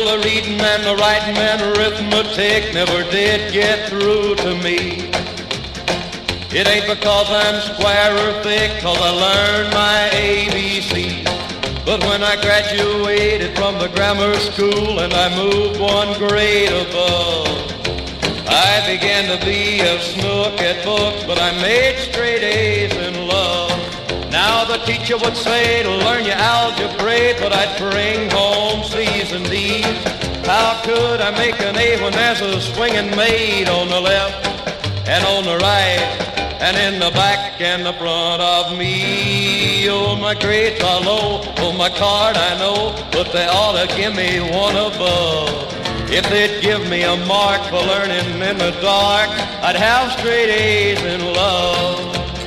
the reading and the writing and arithmetic never did get through to me. It ain't because I'm square or thick, 'cause I learned my ABC. But when I graduated from the grammar school and I moved one grade above, I began to be a snook at books, but I made straight A's in love. Now the teacher would say to learn your algebra, but I'd bring home C's and D's. How could I make an A when there's a swinging maid on the left and on the right and in the back and the front of me? Oh, my grades are low, oh, my card I know, but they ought to give me one above. If they'd give me a mark for learning in the dark, I'd have straight A's in love.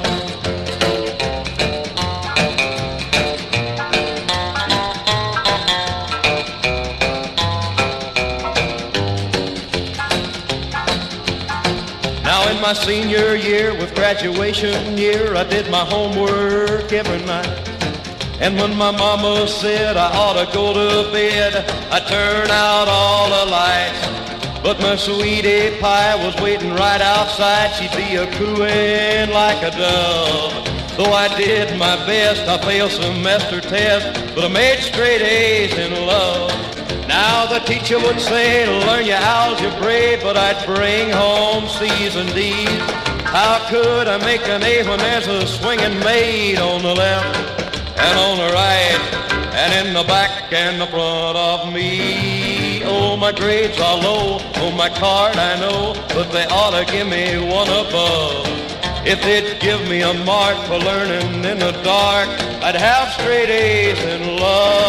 Now in my senior year with graduation year, I did my homework every night. And when my mama said I ought to go to bed, I turned out all the lights. But my sweetie pie was waiting right outside. She'd be a cooing like a dove. Though I did my best, I failed semester tests, but I made straight A's in love. Now the teacher would say to learn your algebra, but I'd bring home C's and D's. How could I make an A when there's a swinging maid on the left and on the right and in the back and the front of me? Oh, my grades are low, oh, my card I know, but they ought to give me one above. If they'd give me a mark for learning in the dark, I'd have straight A's in love.